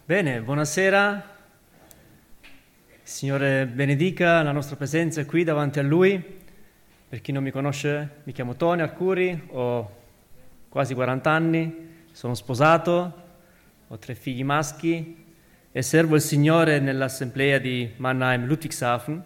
Bene, buonasera. Il Signore benedica la nostra presenza qui davanti a Lui. Per chi non mi conosce, mi chiamo Tony Arcuri, ho quasi 40 anni, sono sposato, ho 3 figli maschi e servo il Signore nell'assemblea di Mannheim Ludwigshafen.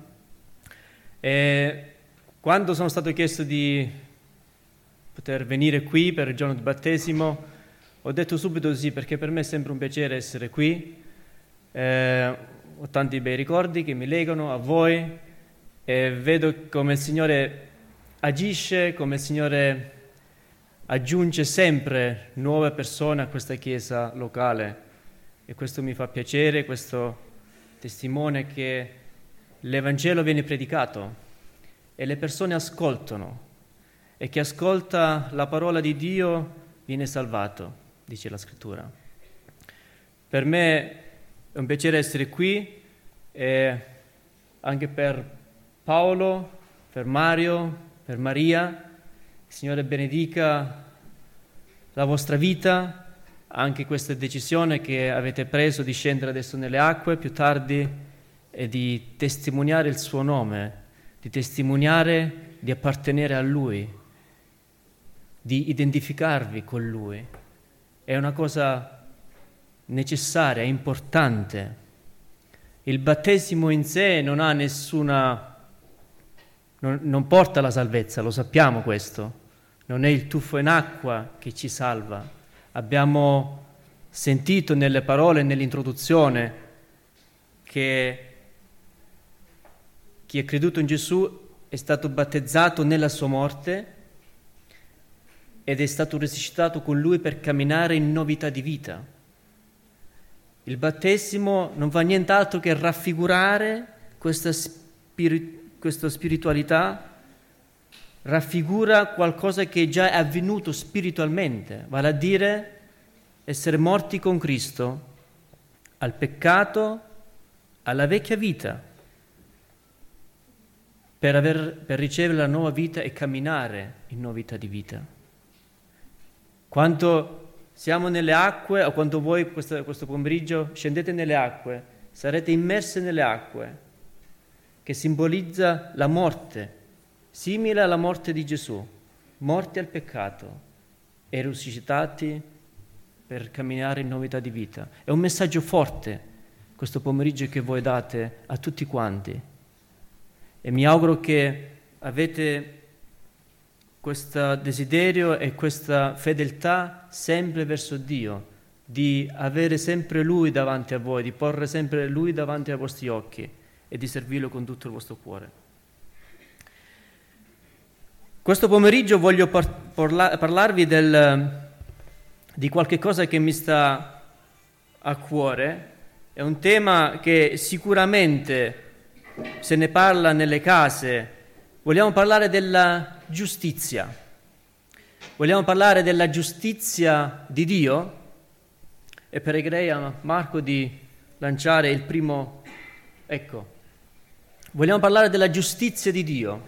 E quando sono stato chiesto di poter venire qui per il giorno di battesimo, ho detto subito sì, perché per me è sempre un piacere essere qui. Ho tanti bei ricordi che mi legano a voi e vedo come il Signore agisce, come il Signore aggiunge sempre nuove persone a questa chiesa locale. E questo mi fa piacere, questo testimone che l'Evangelo viene predicato e le persone ascoltano e chi ascolta la parola di Dio viene salvato, dice la Scrittura. Per me è un piacere essere qui e anche per Paolo, per Mario, per Maria. Il Signore benedica la vostra vita, anche questa decisione che avete preso di scendere adesso nelle acque più tardi e di testimoniare il suo nome, di testimoniare di appartenere a Lui, di identificarvi con Lui. È una cosa necessaria, importante. Il battesimo in sé non ha non porta alla salvezza, lo sappiamo questo. Non è il tuffo in acqua che ci salva. Abbiamo sentito nelle parole e nell'introduzione che chi è creduto in Gesù è stato battezzato nella sua morte ed è stato risuscitato con Lui per camminare in novità di vita. Il battesimo non fa nient'altro che raffigurare questa spiritualità, raffigura qualcosa che già è avvenuto spiritualmente, vale a dire essere morti con Cristo al peccato, alla vecchia vita, per ricevere la nuova vita e camminare in novità di vita. Quando siamo nelle acque, o quando voi questo pomeriggio scendete nelle acque, sarete immersi nelle acque, che simbolizza la morte, simile alla morte di Gesù, morti al peccato e risuscitati per camminare in novità di vita. È un messaggio forte questo pomeriggio che voi date a tutti quanti e mi auguro che avete questo desiderio e questa fedeltà sempre verso Dio, di avere sempre Lui davanti a voi, di porre sempre Lui davanti ai vostri occhi e di servirlo con tutto il vostro cuore. Questo pomeriggio voglio parlarvi di qualche cosa che mi sta a cuore. È un tema che sicuramente se ne parla nelle case. Vogliamo parlare della giustizia. Vogliamo parlare della giustizia di Dio? E pregherei a Marco di lanciare il primo. Ecco. Vogliamo parlare della giustizia di Dio.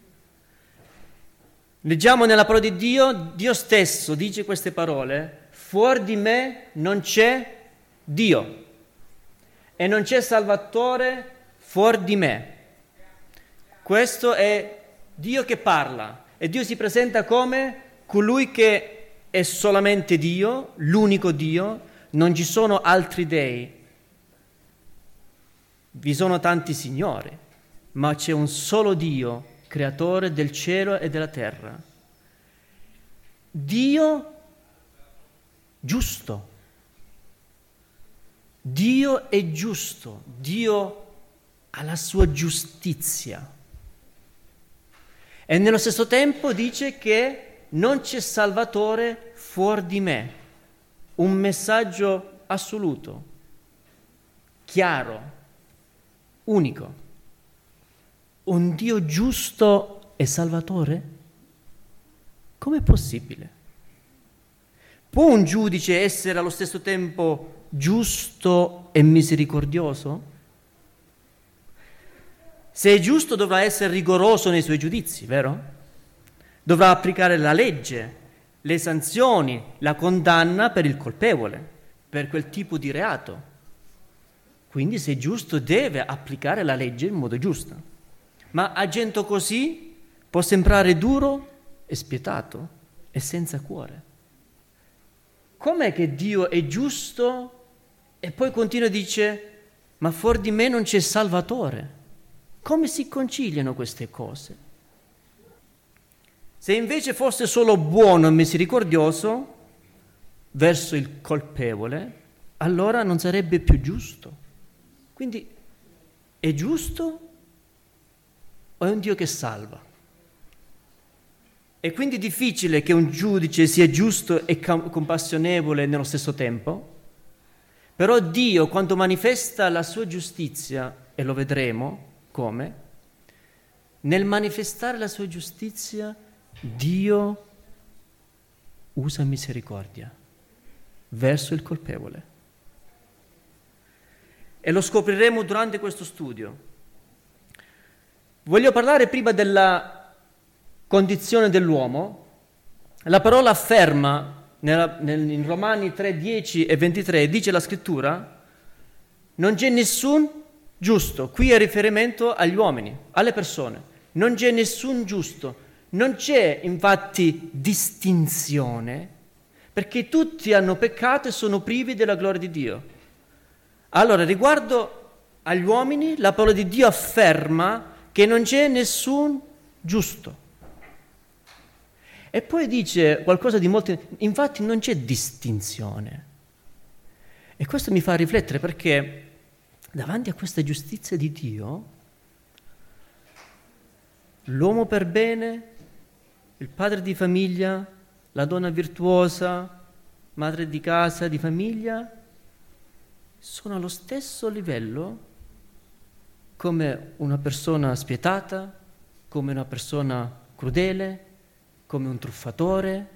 Leggiamo nella parola di Dio, Dio stesso dice queste parole: fuori di me non c'è Dio e non c'è Salvatore fuori di me. Questo è Dio che parla e Dio si presenta come colui che è solamente Dio, l'unico Dio, non ci sono altri dei. Vi sono tanti signori, ma c'è un solo Dio, creatore del cielo e della terra. Dio giusto. Dio è giusto, Dio ha la sua giustizia. E nello stesso tempo dice che non c'è Salvatore fuori di me. Un messaggio assoluto, chiaro, unico. Un Dio giusto e Salvatore? Com'è possibile? Può un giudice essere allo stesso tempo giusto e misericordioso? Se è giusto dovrà essere rigoroso nei suoi giudizi, vero? Dovrà applicare la legge, le sanzioni, la condanna per il colpevole, per quel tipo di reato. Quindi se è giusto deve applicare la legge in modo giusto. Ma agendo così può sembrare duro e spietato e senza cuore. Com'è che Dio è giusto e poi continua e dice ma fuori di me non c'è Salvatore? Come si conciliano queste cose? Se invece fosse solo buono e misericordioso verso il colpevole, allora non sarebbe più giusto. Quindi è giusto o è un Dio che salva? È quindi difficile che un giudice sia giusto e compassionevole nello stesso tempo, però Dio, quando manifesta la sua giustizia, e lo vedremo come, nel manifestare la sua giustizia, Dio usa misericordia verso il colpevole. E lo scopriremo durante questo studio. Voglio parlare prima della condizione dell'uomo. La parola afferma in Romani 3, 10 e 23, dice la scrittura, non c'è nessun giusto, qui è riferimento agli uomini, alle persone, non c'è nessun giusto, non c'è infatti distinzione, perché tutti hanno peccato e sono privi della gloria di Dio. Allora, riguardo agli uomini, la parola di Dio afferma che non c'è nessun giusto. E poi dice qualcosa di molto... Infatti non c'è distinzione. E questo mi fa riflettere perché davanti a questa giustizia di Dio, l'uomo per bene, il padre di famiglia, la donna virtuosa, madre di casa, di famiglia, sono allo stesso livello come una persona spietata, come una persona crudele, come un truffatore,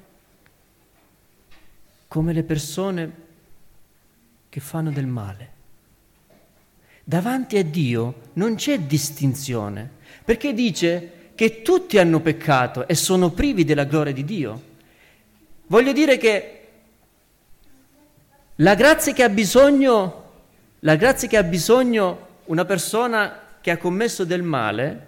come le persone che fanno del male. Davanti a Dio non c'è distinzione, perché dice che tutti hanno peccato e sono privi della gloria di Dio. Voglio dire che la grazia che ha bisogno una persona che ha commesso del male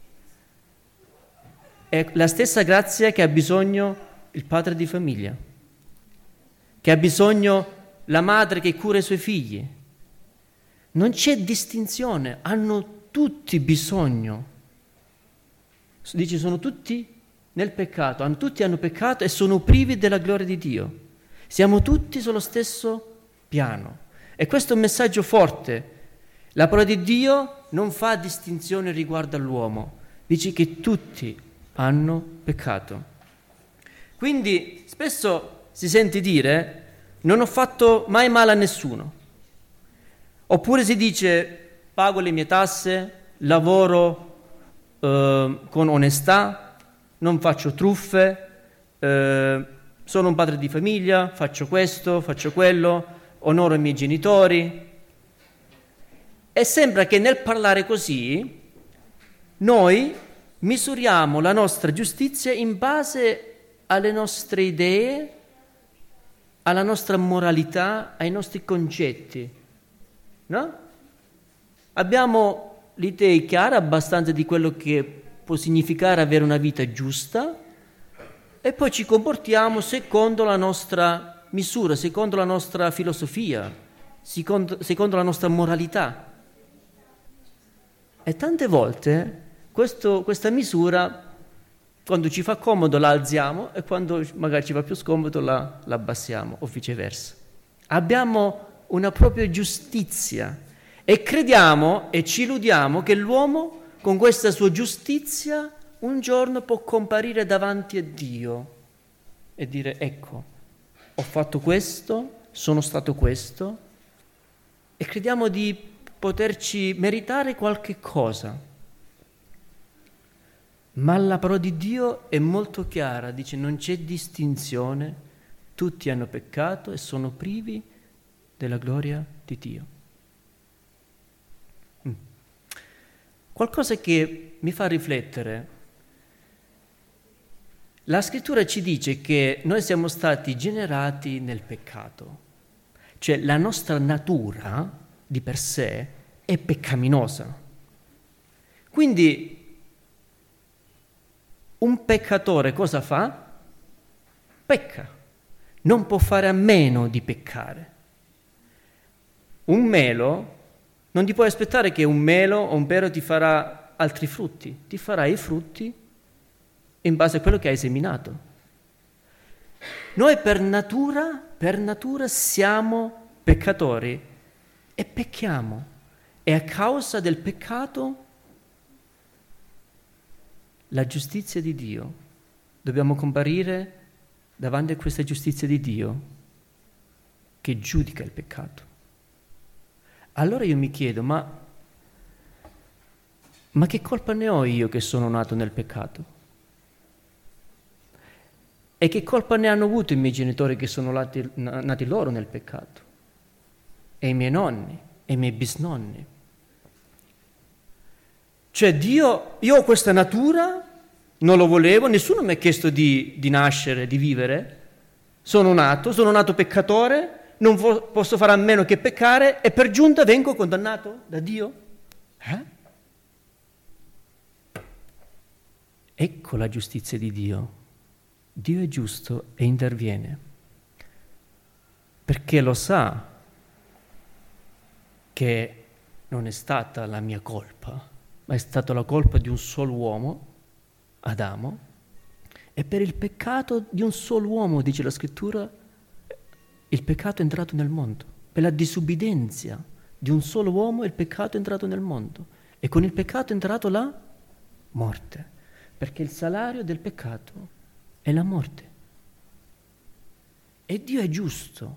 è la stessa grazia che ha bisogno il padre di famiglia, che ha bisogno la madre che cura i suoi figli. Non c'è distinzione, hanno tutti bisogno. Dice, sono tutti nel peccato, tutti hanno peccato e sono privi della gloria di Dio. Siamo tutti sullo stesso piano. E questo è un messaggio forte. La parola di Dio non fa distinzione riguardo all'uomo, dice che tutti hanno peccato. Quindi spesso si sente dire non ho fatto mai male a nessuno, oppure si dice pago le mie tasse, lavoro con onestà, non faccio truffe, sono un padre di famiglia, faccio questo, faccio quello, onoro i miei genitori. E sembra che nel parlare così noi misuriamo la nostra giustizia in base alle nostre idee, alla nostra moralità, ai nostri concetti, no? Abbiamo l'idea chiara abbastanza di quello che può significare avere una vita giusta e poi ci comportiamo secondo la nostra misura, secondo la nostra filosofia, secondo la nostra moralità. E tante volte questa misura, quando ci fa comodo la alziamo e quando magari ci fa più scomodo la abbassiamo o viceversa. Abbiamo una propria giustizia e crediamo e ci illudiamo che l'uomo con questa sua giustizia un giorno può comparire davanti a Dio e dire ecco, ho fatto questo, sono stato questo e crediamo di poterci meritare qualche cosa. Ma la parola di Dio è molto chiara, dice non c'è distinzione, tutti hanno peccato e sono privi della gloria di Dio. Qualcosa che mi fa riflettere. La scrittura ci dice che noi siamo stati generati nel peccato, cioè la nostra natura di per sé è peccaminosa. Quindi un peccatore cosa fa? Pecca. Non può fare a meno di peccare. Un melo, non ti puoi aspettare che un melo o un pero ti farà altri frutti. Ti farà i frutti in base a quello che hai seminato. Noi per natura siamo peccatori e pecchiamo. E a causa del peccato, la giustizia di Dio, dobbiamo comparire davanti a questa giustizia di Dio che giudica il peccato. Allora io mi chiedo, ma che colpa ne ho io che sono nato nel peccato? E che colpa ne hanno avuto i miei genitori che sono nati loro nel peccato? E i miei nonni, e i miei bisnonni? Cioè dio, io ho questa natura, non lo volevo, nessuno mi ha chiesto di nascere, di vivere, sono nato peccatore, non posso fare a meno che peccare e per giunta vengo condannato da Dio? Ecco la giustizia di Dio. Dio è giusto e interviene, perché lo sa che non è stata la mia colpa, ma è stata la colpa di un solo uomo, Adamo, e per il peccato di un solo uomo, dice la Scrittura, il peccato è entrato nel mondo. Per la disubbidienza di un solo uomo il peccato è entrato nel mondo. E con il peccato è entrato la morte, perché il salario del peccato è la morte. E Dio è giusto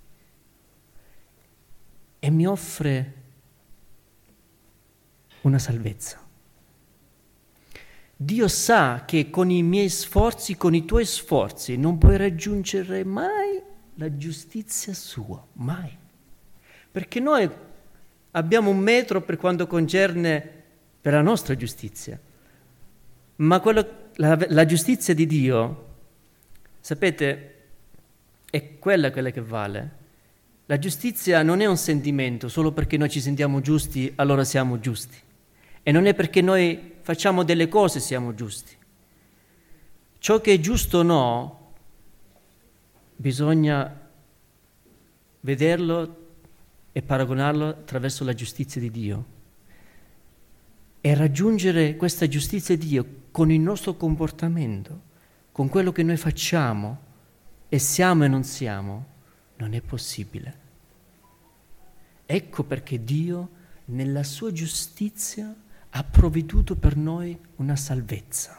e mi offre una salvezza. Dio sa che con i miei sforzi, con i tuoi sforzi, non puoi raggiungere mai la giustizia sua, mai. Perché noi abbiamo un metro per quanto concerne per la nostra giustizia, ma la giustizia di Dio, sapete, è quella che vale. La giustizia non è un sentimento, solo perché noi ci sentiamo giusti, allora siamo giusti. E non è perché noi facciamo delle cose siamo giusti. Ciò che è giusto o no, bisogna vederlo e paragonarlo attraverso la giustizia di Dio. E raggiungere questa giustizia di Dio con il nostro comportamento, con quello che noi facciamo e siamo e non siamo, non è possibile. Ecco perché Dio, nella sua giustizia, ha provveduto per noi una salvezza.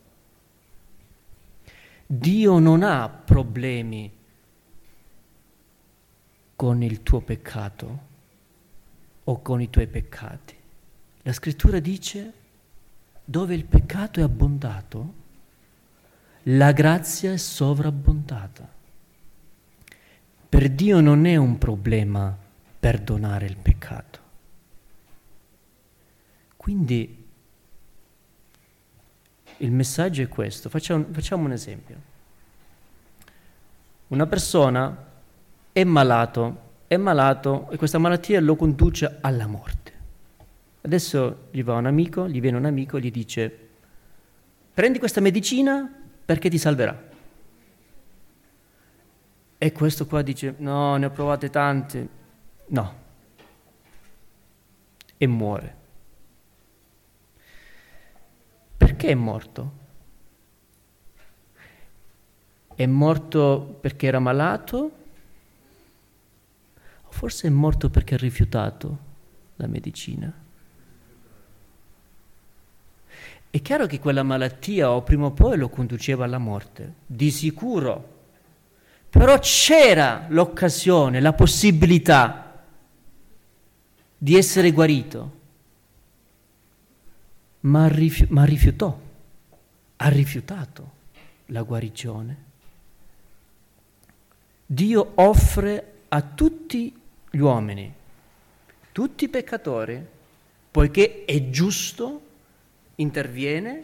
Dio non ha problemi con il tuo peccato o con i tuoi peccati. La Scrittura dice: dove il peccato è abbondato, la grazia è sovrabbondata. Per Dio non è un problema perdonare il peccato. Quindi il messaggio è questo. Facciamo un esempio. Una persona è malato e questa malattia lo conduce alla morte. Adesso gli viene un amico e gli dice: prendi questa medicina perché ti salverà. E questo qua dice: no, ne ho provate tante. No. E muore. Perché è morto? È morto perché era malato? O forse è morto perché ha rifiutato la medicina? È chiaro che quella malattia o prima o poi lo conduceva alla morte, di sicuro. Però c'era l'occasione, la possibilità di essere guarito. Ma rifiutò, ha rifiutato la guarigione. Dio offre a tutti gli uomini, tutti i peccatori, poiché è giusto, interviene,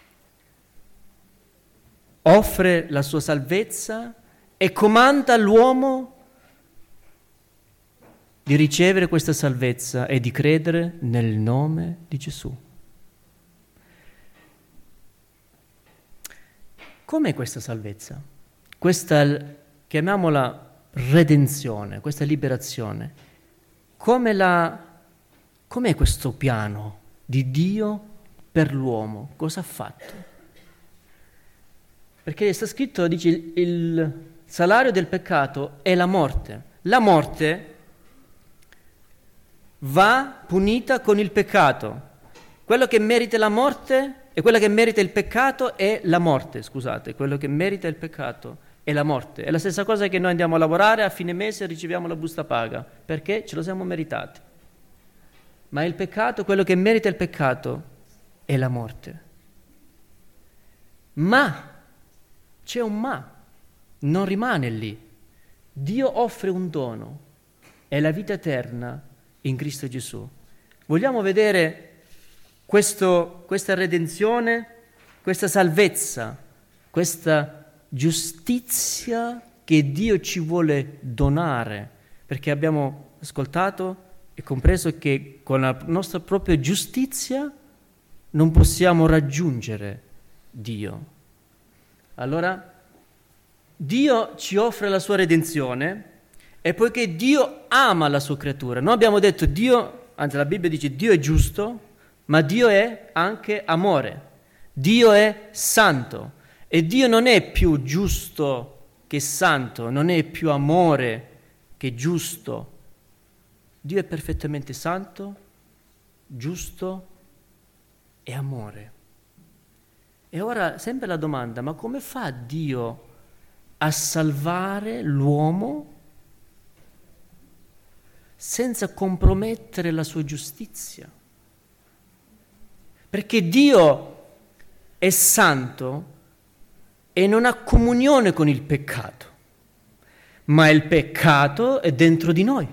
offre la sua salvezza e comanda all'uomo di ricevere questa salvezza e di credere nel nome di Gesù. Com'è questa salvezza? Questa, chiamiamola redenzione, questa liberazione. Com'è questo piano di Dio per l'uomo? Cosa ha fatto? Perché sta scritto, dice, il salario del peccato è la morte. La morte va punita con il peccato. Quello che merita la morte e quello che merita il peccato è la morte, scusate. Quello che merita il peccato è la morte. È la stessa cosa che noi andiamo a lavorare, a fine mese riceviamo la busta paga, perché ce lo siamo meritati. Ma il peccato, quello che merita il peccato, è la morte. Ma, c'è un ma, non rimane lì. Dio offre un dono, è la vita eterna in Cristo Gesù. Vogliamo vedere questa redenzione, questa salvezza, questa giustizia che Dio ci vuole donare, perché abbiamo ascoltato e compreso che con la nostra propria giustizia non possiamo raggiungere Dio. Allora, Dio ci offre la sua redenzione e poiché Dio ama la sua creatura, noi abbiamo detto Dio, anzi la Bibbia dice Dio è giusto, ma Dio è anche amore, Dio è santo e Dio non è più giusto che santo, non è più amore che giusto. Dio è perfettamente santo, giusto e amore. E ora sempre la domanda, ma come fa Dio a salvare l'uomo senza compromettere la sua giustizia? Perché Dio è santo e non ha comunione con il peccato, ma il peccato è dentro di noi.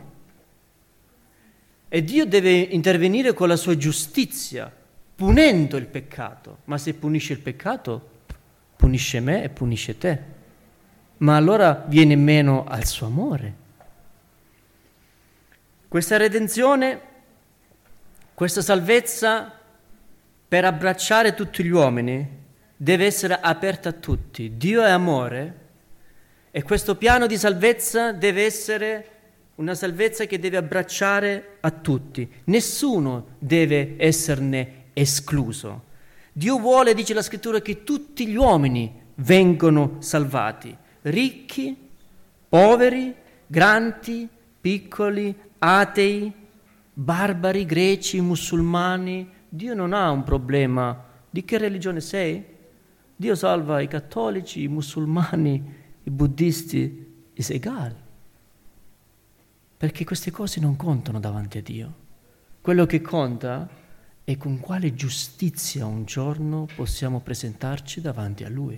E Dio deve intervenire con la sua giustizia, punendo il peccato. Ma se punisce il peccato, punisce me e punisce te. Ma allora viene meno al suo amore. Questa redenzione, questa salvezza per abbracciare tutti gli uomini deve essere aperta a tutti. Dio è amore e questo piano di salvezza deve essere una salvezza che deve abbracciare a tutti. Nessuno deve esserne escluso. Dio vuole, dice la scrittura, che tutti gli uomini vengano salvati. Ricchi, poveri, grandi, piccoli, atei, barbari, greci, musulmani. Dio non ha un problema. Di che religione sei? Dio salva i cattolici, i musulmani, i buddisti, è egale. Perché queste cose non contano davanti a Dio. Quello che conta è con quale giustizia un giorno possiamo presentarci davanti a Lui.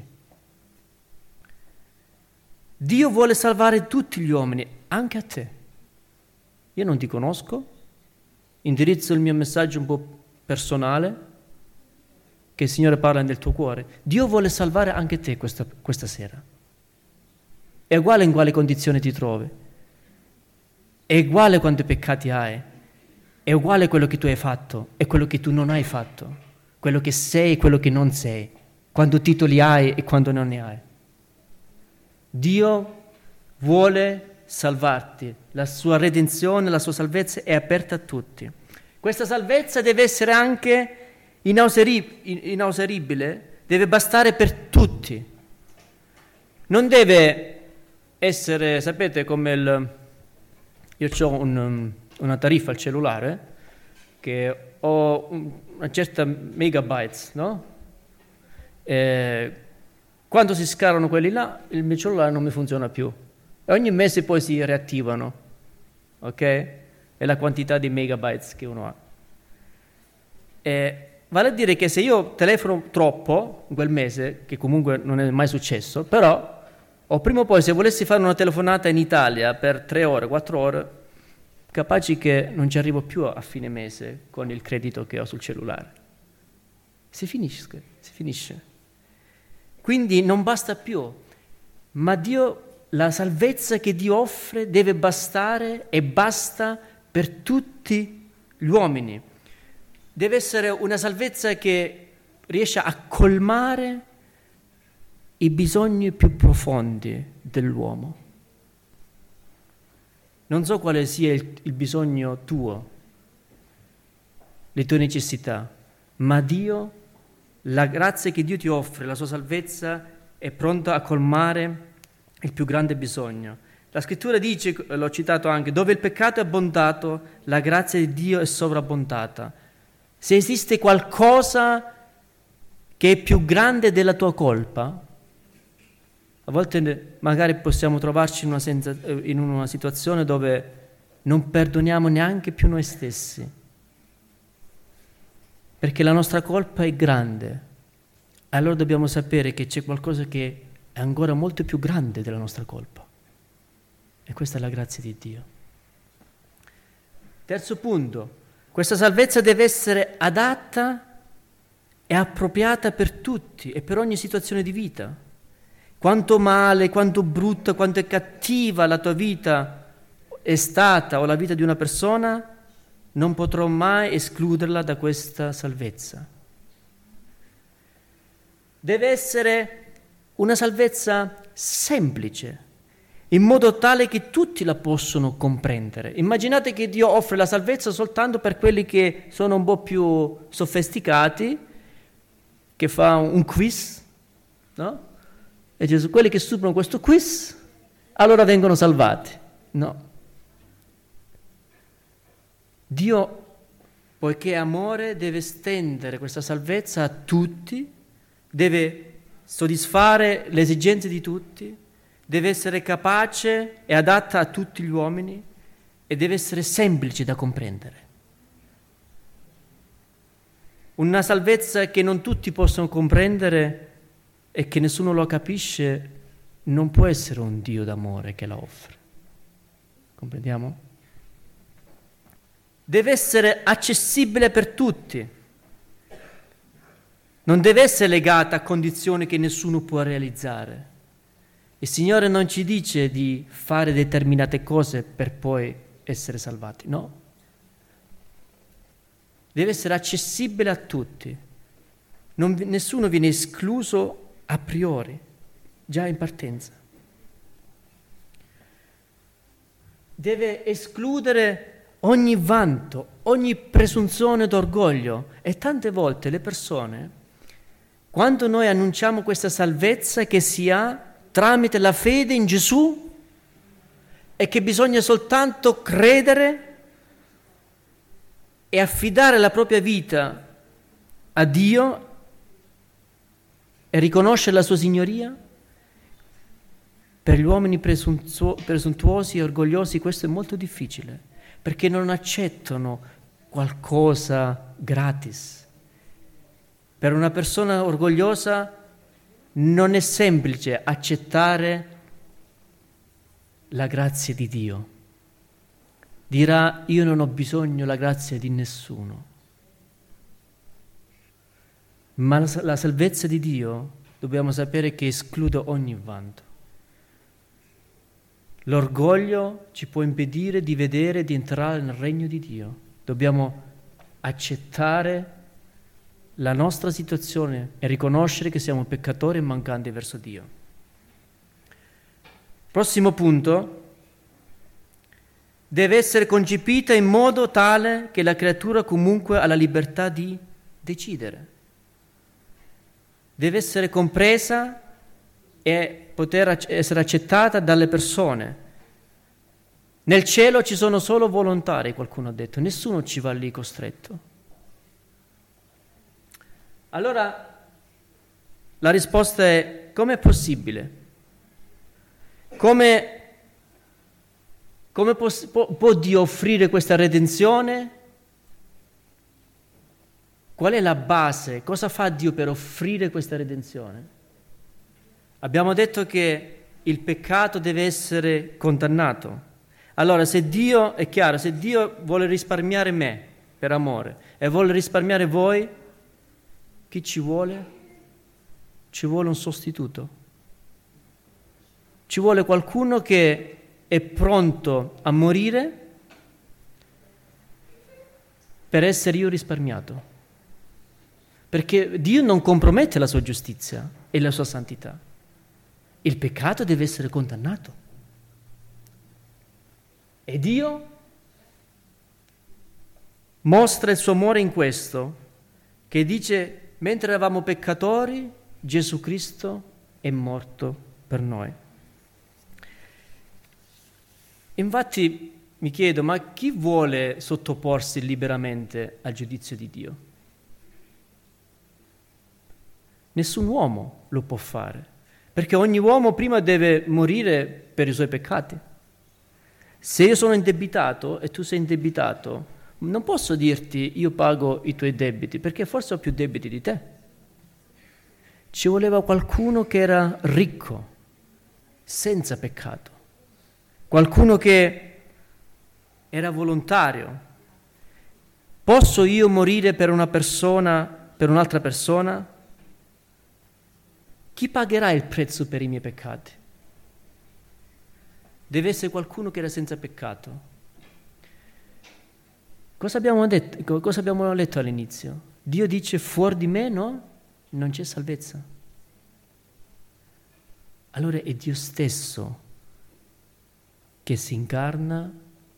Dio vuole salvare tutti gli uomini, anche a te. Io non ti conosco, indirizzo il mio messaggio un po' personale, che il Signore parla nel tuo cuore. Dio vuole salvare anche te questa sera. È uguale in quale condizione ti trovi. È uguale quanti peccati hai. È uguale quello che tu hai fatto e quello che tu non hai fatto. Quello che sei e quello che non sei. Quando titoli hai e quando non ne hai. Dio vuole salvarti. La sua redenzione, la sua salvezza è aperta a tutti. Questa salvezza deve essere anche inesauribile, deve bastare per tutti. Non deve essere, sapete, come io ho una tariffa al cellulare che ho una certa megabytes, no? Quando si scaricano quelli là, il mio cellulare non mi funziona più. E ogni mese poi si riattivano, ok? È la quantità di megabytes che uno ha. Vale a dire che se io telefono troppo in quel mese, che comunque non è mai successo, però o prima o poi se volessi fare una telefonata in Italia per 3 ore, 4 ore, capaci che non ci arrivo più a fine mese con il credito che ho sul cellulare. Si finisce. Quindi non basta più, ma la salvezza che Dio offre deve bastare e basta per tutti gli uomini. Deve essere una salvezza che riesce a colmare i bisogni più profondi dell'uomo. Non so quale sia il bisogno tuo, le tue necessità, ma Dio, la grazia che Dio ti offre, la sua salvezza, è pronta a colmare il più grande bisogno. La scrittura dice, l'ho citato anche, dove il peccato è abbondato, la grazia di Dio è sovrabbondata. Se esiste qualcosa che è più grande della tua colpa, a volte magari possiamo trovarci in una situazione dove non perdoniamo neanche più noi stessi, perché la nostra colpa è grande. Allora dobbiamo sapere che c'è qualcosa che è ancora molto più grande della nostra colpa. E questa è la grazia di Dio. Terzo punto, questa salvezza deve essere adatta e appropriata per tutti e per ogni situazione di vita. Quanto male, quanto brutta, quanto è cattiva la tua vita è stata o la vita di una persona, non potrò mai escluderla da questa salvezza. Deve essere una salvezza semplice, in modo tale che tutti la possono comprendere. Immaginate che Dio offre la salvezza soltanto per quelli che sono un po' più sofisticati, che fa un quiz, no? E Gesù, quelli che superano questo quiz, allora vengono salvati. No. Dio, poiché è amore, deve estendere questa salvezza a tutti, deve soddisfare le esigenze di tutti, deve essere capace e adatta a tutti gli uomini e deve essere semplice da comprendere. Una salvezza che non tutti possono comprendere e che nessuno lo capisce non può essere un Dio d'amore che la offre. Comprendiamo? Deve essere accessibile per tutti. Non deve essere legata a condizioni che nessuno può realizzare. Il Signore non ci dice di fare determinate cose per poi essere salvati, no. Deve essere accessibile a tutti. Nessuno viene escluso a priori, già in partenza. Deve escludere ogni vanto, ogni presunzione d'orgoglio. E tante volte le persone, quando noi annunciamo questa salvezza che si ha tramite la fede in Gesù e che bisogna soltanto credere e affidare la propria vita a Dio e riconoscere la sua signoria, per gli uomini presuntuosi e orgogliosi questo è molto difficile, perché non accettano qualcosa gratis. Per una persona orgogliosa non è semplice accettare la grazia di Dio. Dirà: io non ho bisogno della grazia di nessuno. Ma la salvezza di Dio dobbiamo sapere che esclude ogni vanto. L'orgoglio ci può impedire di vedere, di entrare nel regno di Dio. Dobbiamo accettare la nostra situazione e riconoscere che siamo peccatori e mancanti verso Dio. Prossimo punto. Deve essere concepita in modo tale che la creatura comunque ha la libertà di decidere. Deve essere compresa e poter essere accettata dalle persone. Nel cielo ci sono solo volontari, qualcuno ha detto, nessuno ci va lì costretto. Allora la risposta è: com'è possibile? Come può Dio offrire questa redenzione? Qual è la base? Cosa fa Dio per offrire questa redenzione? Abbiamo detto che il peccato deve essere condannato. Allora, se Dio, è chiaro, se Dio vuole risparmiare me per amore e vuole risparmiare voi, chi ci vuole? Ci vuole un sostituto. Ci vuole qualcuno che è pronto a morire per essere io risparmiato. Perché Dio non compromette la sua giustizia e la sua santità. Il peccato deve essere condannato. E Dio mostra il suo amore in questo, che dice, mentre eravamo peccatori, Gesù Cristo è morto per noi. Infatti mi chiedo, ma chi vuole sottoporsi liberamente al giudizio di Dio? Nessun uomo lo può fare, perché ogni uomo prima deve morire per i suoi peccati. Se io sono indebitato e tu sei indebitato, non posso dirti io pago i tuoi debiti, perché forse ho più debiti di te. Ci voleva qualcuno che era ricco, senza peccato, qualcuno che era volontario. Posso io morire per una persona, per un'altra persona? Chi pagherà il prezzo per i miei peccati? Deve essere qualcuno che era senza peccato. Cosa abbiamo detto? Cosa abbiamo letto all'inizio? Dio dice fuori di me, no? Non c'è salvezza. Allora è Dio stesso che si incarna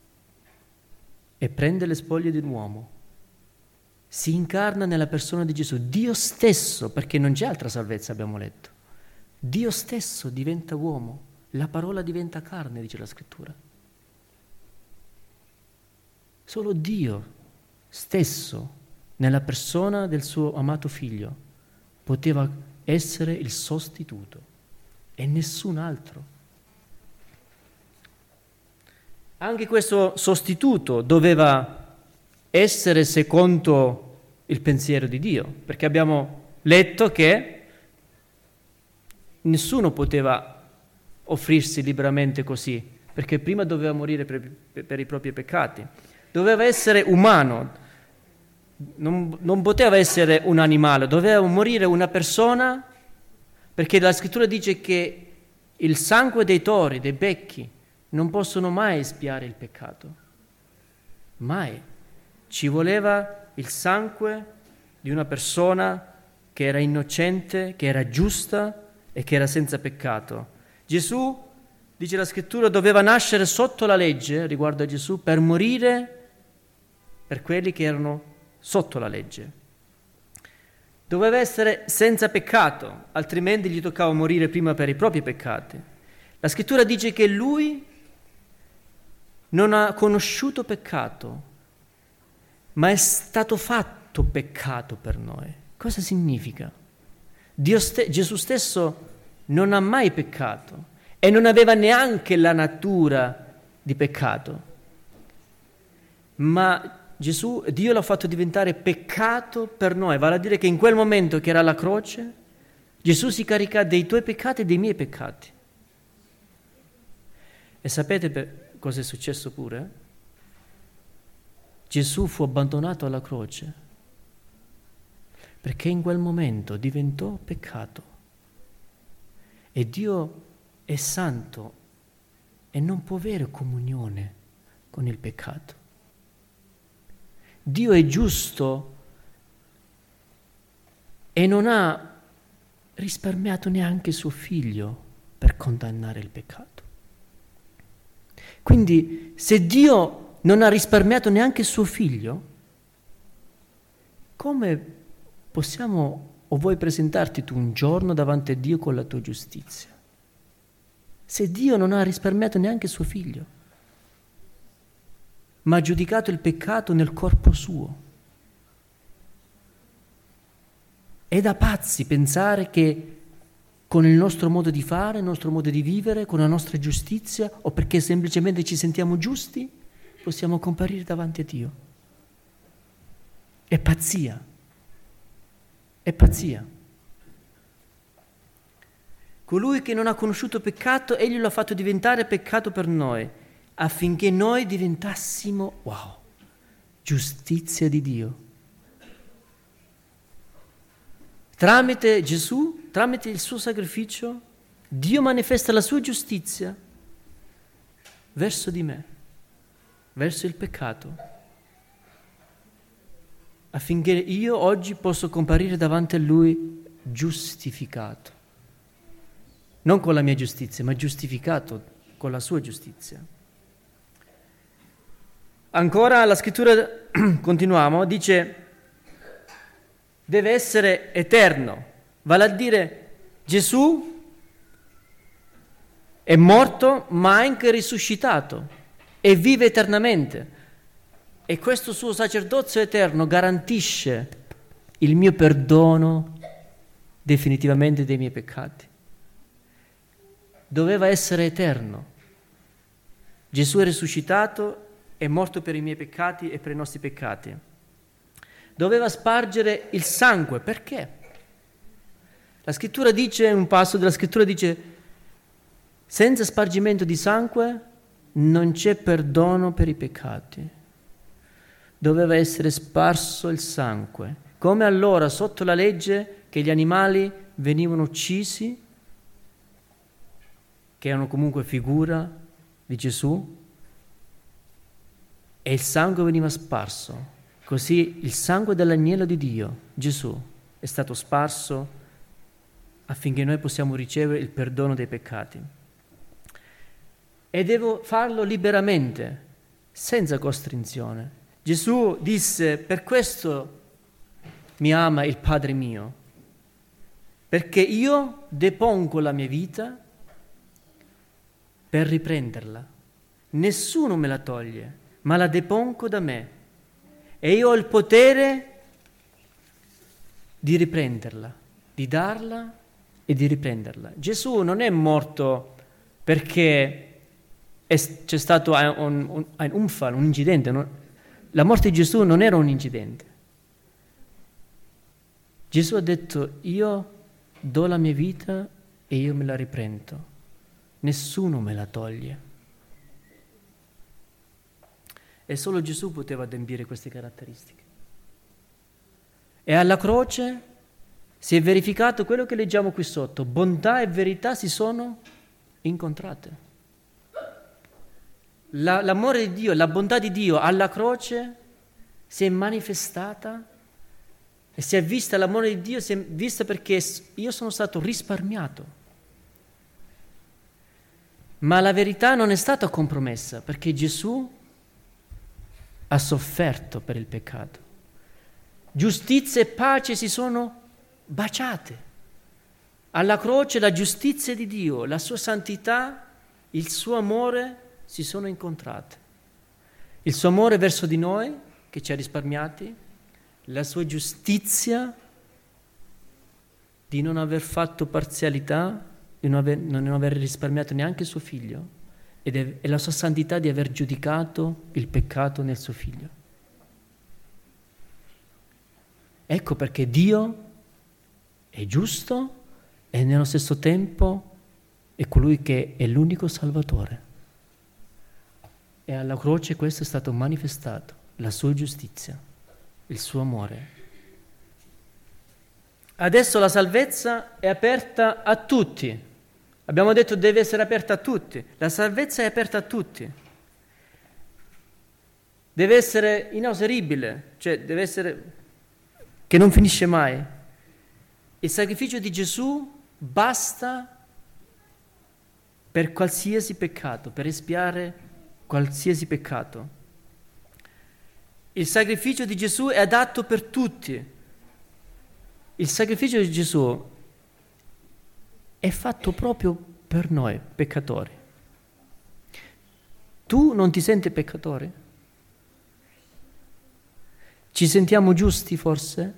e prende le spoglie di un uomo. Si incarna nella persona di Gesù, Dio stesso, perché non c'è altra salvezza, abbiamo letto. Dio stesso diventa uomo, la parola diventa carne, dice la Scrittura. Solo Dio stesso, nella persona del suo amato figlio, poteva essere il sostituto e nessun altro. Anche questo sostituto doveva essere secondo il pensiero di Dio, perché abbiamo letto che nessuno poteva offrirsi liberamente così, perché prima doveva morire per i propri peccati. Doveva essere umano, non poteva essere un animale, doveva morire una persona, perché la Scrittura dice che il sangue dei tori, dei becchi, non possono mai espiare il peccato. Mai. Ci voleva il sangue di una persona che era innocente, che era giusta e che era senza peccato. Gesù, dice la Scrittura, doveva nascere sotto la legge, riguardo a Gesù, per morire per quelli che erano sotto la legge. Doveva essere senza peccato, altrimenti gli toccava morire prima per i propri peccati. La Scrittura dice che lui non ha conosciuto peccato, ma è stato fatto peccato per noi. Cosa significa? Gesù stesso non ha mai peccato e non aveva neanche la natura di peccato, ma Dio l'ha fatto diventare peccato per noi, vale a dire che in quel momento che era alla croce, Gesù si carica dei tuoi peccati e dei miei peccati. E sapete cosa è successo pure? Gesù fu abbandonato alla croce perché in quel momento diventò peccato. E Dio è santo e non può avere comunione con il peccato. Dio è giusto e non ha risparmiato neanche suo figlio per condannare il peccato. Quindi, se Dio non ha risparmiato neanche suo figlio, come possiamo o vuoi presentarti tu un giorno davanti a Dio con la tua giustizia? Se Dio non ha risparmiato neanche suo figlio, ma ha giudicato il peccato nel corpo suo. È da pazzi pensare che con il nostro modo di fare, il nostro modo di vivere, con la nostra giustizia, o perché semplicemente ci sentiamo giusti, possiamo comparire davanti a Dio. È pazzia. È pazzia. Colui che non ha conosciuto peccato, egli lo ha fatto diventare peccato per noi, affinché noi diventassimo, giustizia di Dio. Tramite Gesù, tramite il suo sacrificio, Dio manifesta la sua giustizia verso di me, verso il peccato. affinché io oggi possa comparire davanti a Lui giustificato. Non con la mia giustizia, ma giustificato con la sua giustizia. Ancora la scrittura, continuiamo, dice, deve essere eterno, vale a dire Gesù è morto ma anche risuscitato e vive eternamente. E questo suo sacerdozio eterno garantisce il mio perdono definitivamente dei miei peccati. Doveva essere eterno. Gesù è risuscitato, è morto per i miei peccati e per i nostri peccati. Doveva spargere il sangue. Perché? La scrittura dice, un passo della scrittura dice, senza spargimento di sangue non c'è perdono per i peccati. Doveva essere sparso il sangue. Come allora sotto la legge che gli animali venivano uccisi, che erano comunque figura di Gesù, e il sangue veniva sparso. Così il sangue dell'agnello di Dio, Gesù, è stato sparso affinché noi possiamo ricevere il perdono dei peccati. E devo farlo liberamente, senza costrinzione. Gesù disse, per questo mi ama il Padre mio, perché io depongo la mia vita per riprenderla. Nessuno me la toglie, ma la depongo da me. E io ho il potere di riprenderla, di darla e di riprenderla. Gesù non è morto perché c'è stato un Unfall, un incidente. La morte di Gesù non era un incidente. Gesù ha detto, io do la mia vita e io me la riprendo. Nessuno me la toglie. E solo Gesù poteva adempiere queste caratteristiche. E alla croce si è verificato quello che leggiamo qui sotto. Bontà e verità si sono incontrate. L'amore di Dio, la bontà di Dio alla croce si è manifestata e si è vista, l'amore di Dio si è vista perché io sono stato risparmiato. Ma la verità non è stata compromessa perché Gesù ha sofferto per il peccato. Giustizia e pace si sono baciate. Alla croce la giustizia di Dio, la sua santità, il suo amore si sono incontrate. Il suo amore verso di noi, che ci ha risparmiati, la sua giustizia di non aver fatto parzialità, di non aver risparmiato neanche suo figlio, e la sua santità di aver giudicato il peccato nel suo figlio. Ecco perché Dio è giusto e nello stesso tempo è colui che è l'unico Salvatore. E alla croce questo è stato manifestato, la sua giustizia, il suo amore. Adesso la salvezza è aperta a tutti. Abbiamo detto deve essere aperta a tutti. La salvezza è aperta a tutti. Deve essere inesauribile, cioè deve essere che non finisce mai. Il sacrificio di Gesù basta per qualsiasi peccato, per espiare qualsiasi peccato. Il sacrificio di Gesù è adatto per tutti. Il sacrificio di Gesù è fatto proprio per noi, peccatori. Tu non ti senti peccatore? Ci sentiamo giusti forse?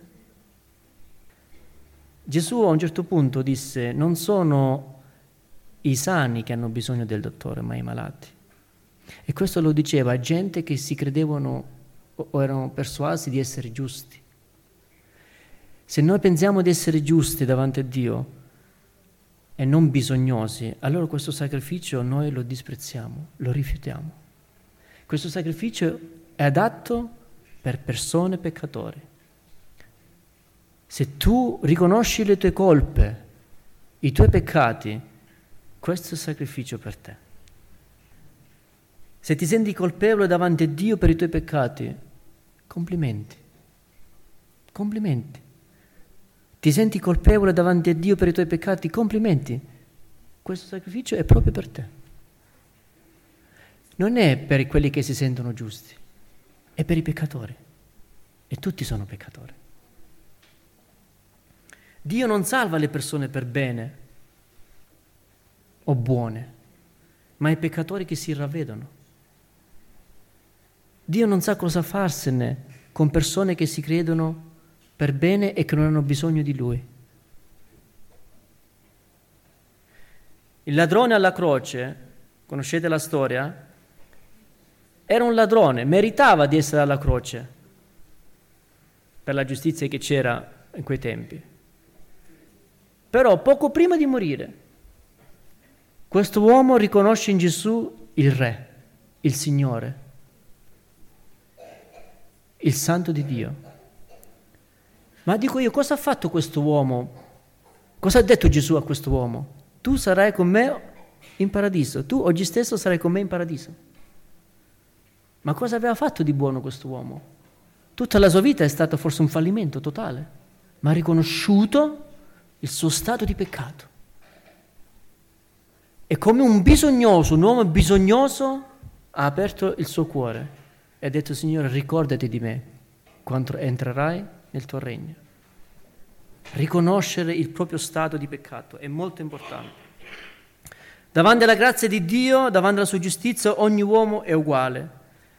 Gesù a un certo punto disse, non sono i sani che hanno bisogno del dottore, ma i malati. E questo lo diceva a gente che si credevano o erano persuasi di essere giusti. Se noi pensiamo di essere giusti davanti a Dio e non bisognosi, allora questo sacrificio noi lo disprezziamo, lo rifiutiamo. Questo sacrificio è adatto per persone peccatori. Se tu riconosci le tue colpe, i tuoi peccati, questo è il sacrificio per te. Se ti senti colpevole davanti a Dio per i tuoi peccati, complimenti. Complimenti. Ti senti colpevole davanti a Dio per i tuoi peccati? Complimenti. Questo sacrificio è proprio per te. Non è per quelli che si sentono giusti, è per i peccatori. E tutti sono peccatori. Dio non salva le persone per bene o buone, ma i peccatori che si ravvedono. Dio non sa cosa farsene con persone che si credono per bene e che non hanno bisogno di Lui. Il ladrone alla croce, conoscete la storia? Era un ladrone, meritava di essere alla croce per la giustizia che c'era in quei tempi. Però poco prima di morire, questo uomo riconosce in Gesù il Re, il Signore, il Santo di Dio. Ma dico io, cosa ha fatto questo uomo? Cosa ha detto Gesù a questo uomo? Tu sarai con me in paradiso, tu oggi stesso sarai con me in paradiso. Ma cosa aveva fatto di buono questo uomo? Tutta la sua vita è stato forse un fallimento totale, ma ha riconosciuto il suo stato di peccato. E come un bisognoso, un uomo bisognoso, ha aperto il suo cuore e ha detto: Signore, ricordati di me quando entrerai nel tuo regno. Riconoscere il proprio stato di peccato è molto importante. Davanti alla grazia di Dio, davanti alla sua giustizia, ogni uomo è uguale.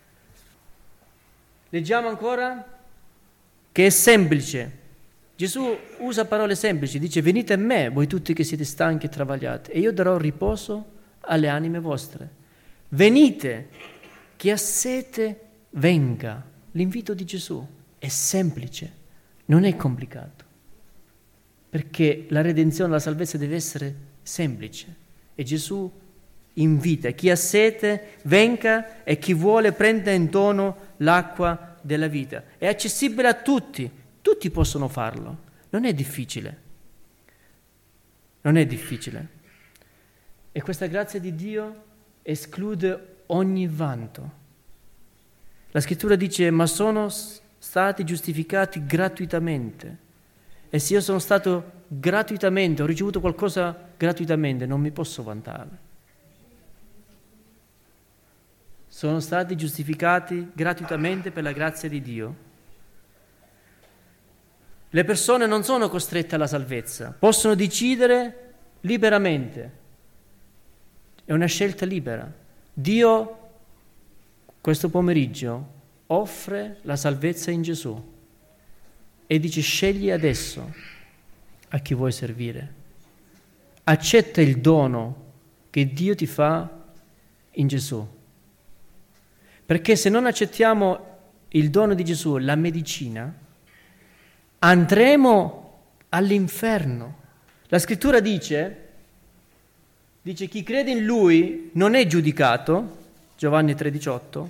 Leggiamo ancora che è semplice. Gesù usa parole semplici, dice: venite a me, voi tutti che siete stanchi e travagliati, e io darò riposo alle anime vostre. Venite, chi ha sete venga. L'invito di Gesù è semplice, non è complicato, perché la redenzione, la salvezza deve essere semplice. E Gesù invita chi ha sete venga e chi vuole prenda in dono l'acqua della vita. È accessibile a tutti, tutti possono farlo, non è difficile. Non è difficile. E questa grazia di Dio esclude ogni vanto. La scrittura dice: ma sono stati giustificati gratuitamente. E se io sono stato gratuitamente, ho ricevuto qualcosa gratuitamente, non mi posso vantare. Sono stati giustificati gratuitamente per la grazia di Dio. Le persone non sono costrette alla salvezza, possono decidere liberamente. È una scelta libera. Dio questo pomeriggio offre la salvezza in Gesù e dice: scegli adesso a chi vuoi servire. Accetta il dono che Dio ti fa in Gesù. Perché se non accettiamo il dono di Gesù, la medicina, andremo all'inferno. La scrittura dice chi crede in Lui non è giudicato, Giovanni 3,18.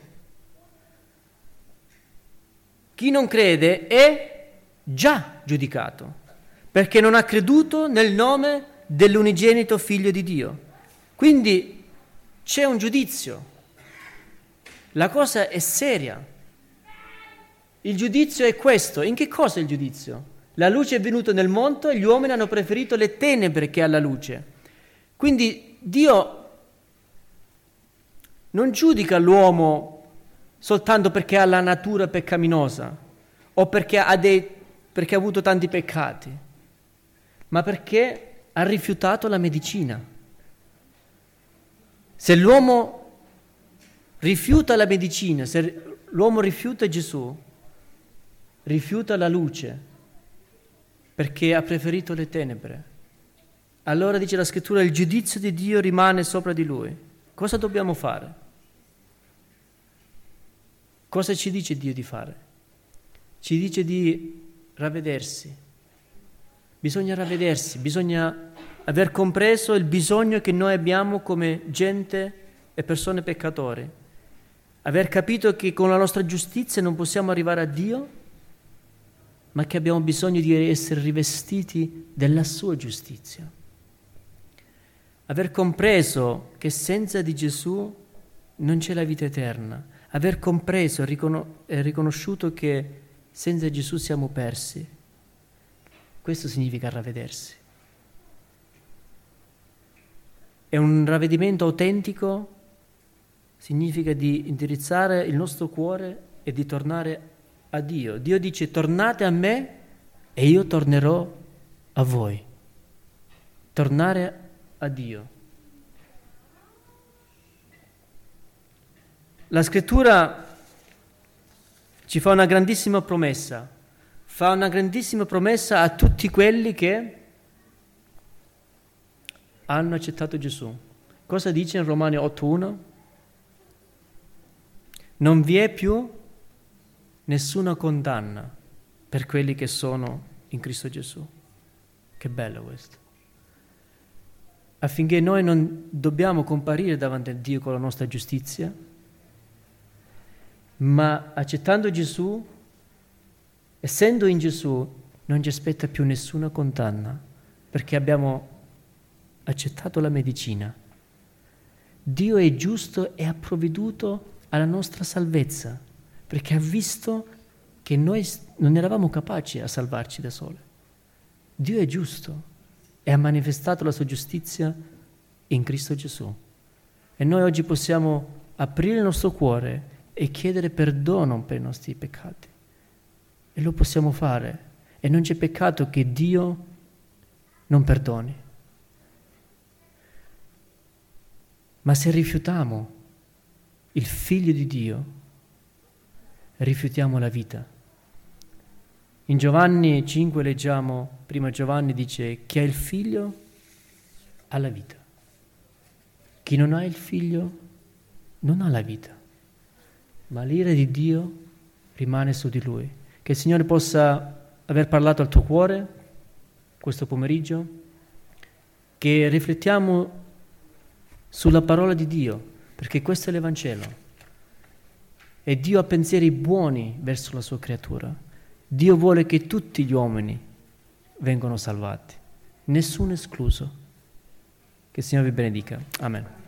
Chi non crede è già giudicato, perché non ha creduto nel nome dell'unigenito Figlio di Dio. Quindi c'è un giudizio. La cosa è seria. Il giudizio è questo. In che cosa è il giudizio? La luce è venuta nel mondo e gli uomini hanno preferito le tenebre che alla luce. Quindi Dio non giudica l'uomo soltanto perché ha la natura peccaminosa o perché ha avuto tanti peccati, ma perché ha rifiutato la medicina. Se l'uomo rifiuta la medicina, se l'uomo rifiuta Gesù, rifiuta la luce, perché ha preferito le tenebre, allora dice la scrittura: il giudizio di Dio rimane sopra di lui. Cosa dobbiamo fare? Cosa ci dice Dio di fare? Ci dice di ravvedersi. Bisogna ravvedersi, bisogna aver compreso il bisogno che noi abbiamo come gente e persone peccatori. Aver capito che con la nostra giustizia non possiamo arrivare a Dio, ma che abbiamo bisogno di essere rivestiti della sua giustizia. Aver compreso che senza di Gesù non c'è la vita eterna. Aver compreso e riconosciuto che senza Gesù siamo persi. Questo significa ravvedersi. E un ravvedimento autentico significa di indirizzare il nostro cuore e di tornare a Dio. Dio dice: tornate a me e io tornerò a voi. Tornare a Dio. La Scrittura ci fa una grandissima promessa. Fa una grandissima promessa a tutti quelli che hanno accettato Gesù. Cosa dice in Romani 8:1? Non vi è più nessuna condanna per quelli che sono in Cristo Gesù. Che bello questo. Affinché noi non dobbiamo comparire davanti a Dio con la nostra giustizia, ma accettando Gesù, essendo in Gesù, non ci aspetta più nessuna condanna, perché abbiamo accettato la medicina. Dio è giusto e ha provveduto alla nostra salvezza, perché ha visto che noi non eravamo capaci a salvarci da soli. Dio è giusto e ha manifestato la sua giustizia in Cristo Gesù. E noi oggi possiamo aprire il nostro cuore e chiedere perdono per i nostri peccati. E lo possiamo fare. E non c'è peccato che Dio non perdoni. Ma se rifiutiamo il Figlio di Dio, rifiutiamo la vita. In Giovanni 5 leggiamo, prima Giovanni dice: chi ha il Figlio ha la vita. Chi non ha il Figlio non ha la vita. Ma l'ira di Dio rimane su di lui. Che il Signore possa aver parlato al tuo cuore questo pomeriggio, che riflettiamo sulla parola di Dio, perché questo è l'Evangelo. E Dio ha pensieri buoni verso la sua creatura. Dio vuole che tutti gli uomini vengano salvati, nessuno escluso. Che il Signore vi benedica. Amen.